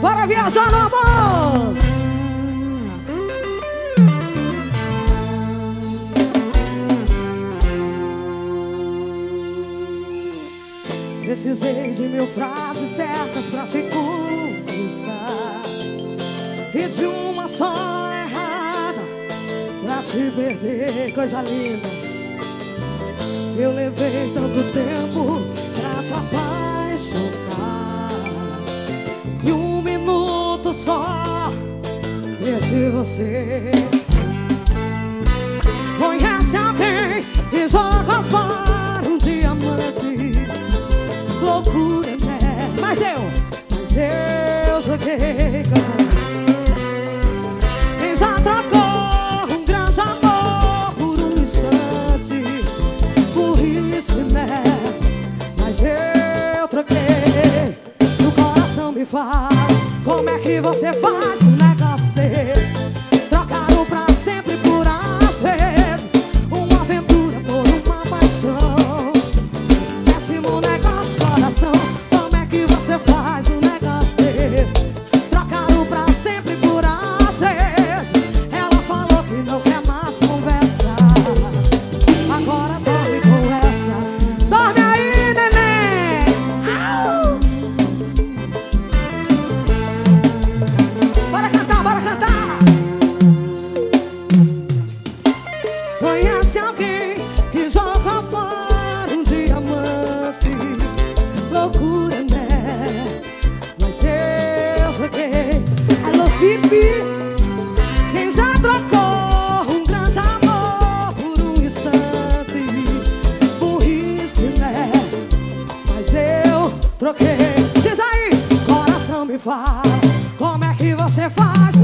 Bora viajar no amor. Precisei de 1000 frases certas pra te conquistar e de uma só errada pra te perder, coisa linda. Eu levei tanto tempo pra te apaixonar e 1 minuto só perdi você. Conhece alguém e joga fora um diamante. Loucura, né? Mas eu joguei coisa. E já trocou um grande amor por um instante. Burrice, né? Mas eu troquei. E o coração me fala, como é que você faz um negócio desse? Trocaram pra sempre por às vezes uma aventura por uma paixão. Péssimo negócio, coração. Como é que você faz um negócio desse? Trocaram pra sempre por às vezes. Ela falou que não quer mais conversar. Agora dorme com essa. Dorme aí, neném. Au! Bora cantar, bora cantar. Conhece alguém que joga fora um diamante. Loucura, né? Mas eu joguei. Alô, Fifi. Quem já trocou um grande amor por um instante? Burrice, né? Mas eu troquei. Diz aí, coração me fala, como é que você faz